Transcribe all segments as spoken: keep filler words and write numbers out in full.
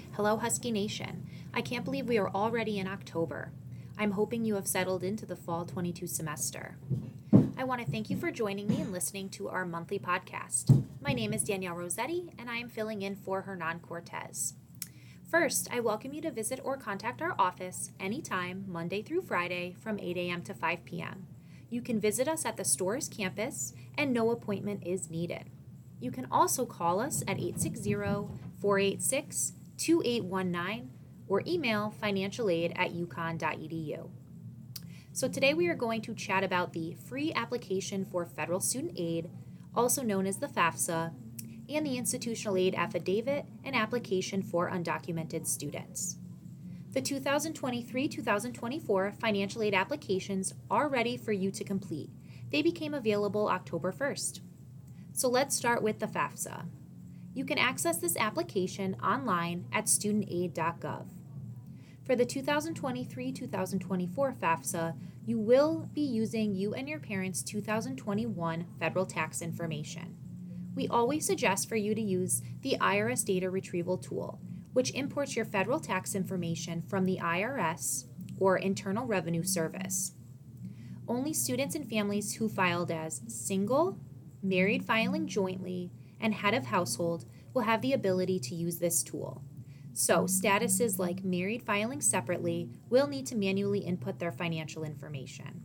Hello, Husky Nation. I can't believe we are already in October. I'm hoping you have settled into the fall twenty-two semester. I want to thank you for joining me and listening to our monthly podcast. My name is Danielle Rossetti, and I am filling in for Hernan Cortez. First, I welcome you to visit or contact our office anytime, Monday through Friday, from eight a.m. to five p.m. You can visit us at the store's campus, and no appointment is needed. You can also call us at eight six zero, four eight six, two eight one nine or email financialaid at uconn dot e d u. So today we are going to chat about the free application for federal student aid, also known as the FAFSA, and the institutional aid affidavit and application for undocumented students. The two thousand twenty-three two thousand twenty-four financial aid applications are ready for you to complete. They became available October first. So let's start with the FAFSA. You can access this application online at student aid dot gov. For the two thousand twenty-three two thousand twenty-four FAFSA, you will be using you and your parents' two thousand twenty-one federal tax information. We always suggest for you to use the I R S data retrieval tool, which imports your federal tax information from the I R S or Internal Revenue Service. Only students and families who filed as single, married filing jointly, and head of household will have the ability to use this tool. So statuses like married filing separately will need to manually input their financial information.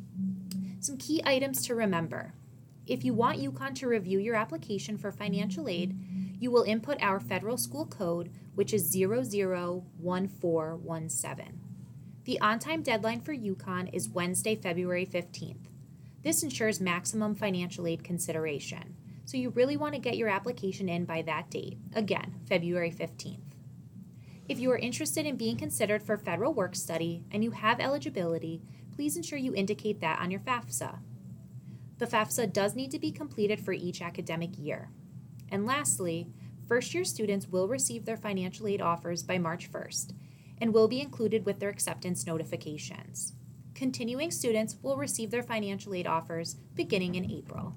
Some key items to remember. If you want UConn to review your application for financial aid, you will input our federal school code, which is zero zero one four one seven. The on-time deadline for UConn is Wednesday, February fifteenth. This ensures maximum financial aid consideration. So you really want to get your application in by that date, again, February fifteenth. If you are interested in being considered for federal work study and you have eligibility, please ensure you indicate that on your FAFSA. The FAFSA does need to be completed for each academic year. And lastly, first-year students will receive their financial aid offers by March first and will be included with their acceptance notifications. Continuing students will receive their financial aid offers beginning in April.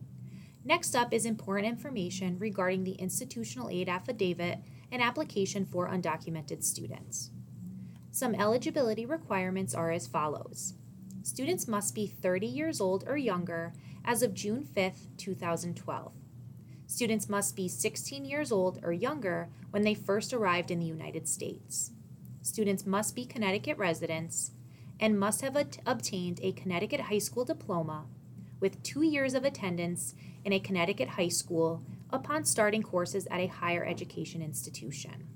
Next up is important information regarding the institutional aid affidavit and application for undocumented students. Some eligibility requirements are as follows. Students must be thirty years old or younger as of June fifth, two thousand twelve. Students must be sixteen years old or younger when they first arrived in the United States. Students must be Connecticut residents and must have at- obtained a Connecticut high school diploma with two years of attendance in a Connecticut high school upon starting courses at a higher education institution.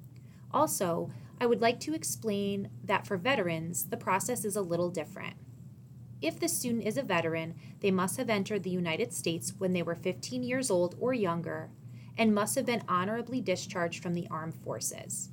Also, I would like to explain that for veterans, the process is a little different. If the student is a veteran, they must have entered the United States when they were fifteen years old or younger and must have been honorably discharged from the armed forces.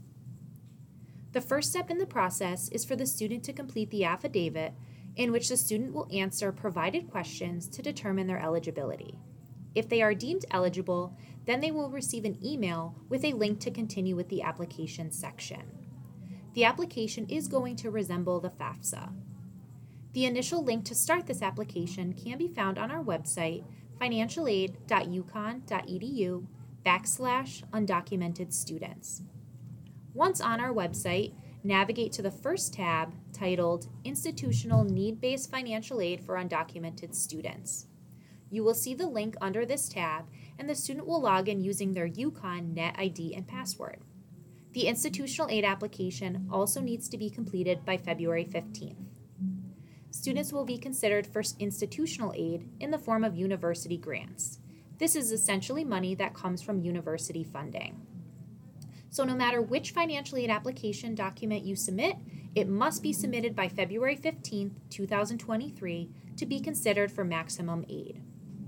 The first step in the process is for the student to complete the affidavit, in which the student will answer provided questions to determine their eligibility. If they are deemed eligible, then they will receive an email with a link to continue with the application section. The application is going to resemble the FAFSA. The initial link to start this application can be found on our website, financialaid dot uconn dot e d u backslash undocumented students. Once on our website, navigate to the first tab titled Institutional Need-Based Financial Aid for Undocumented Students. You will see the link under this tab, and the student will log in using their UConn Net I D and password. The institutional aid application also needs to be completed by February fifteenth. Students will be considered for institutional aid in the form of university grants. This is essentially money that comes from university funding. So no matter which financial aid application document you submit, it must be submitted by February fifteenth, two thousand twenty-three to be considered for maximum aid.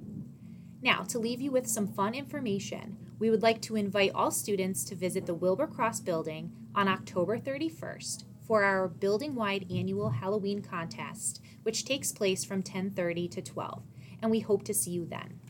Now, to leave you with some fun information, we would like to invite all students to visit the Wilbur Cross building on October thirty-first for our building-wide annual Halloween contest, which takes place from ten thirty to twelve, and we hope to see you then.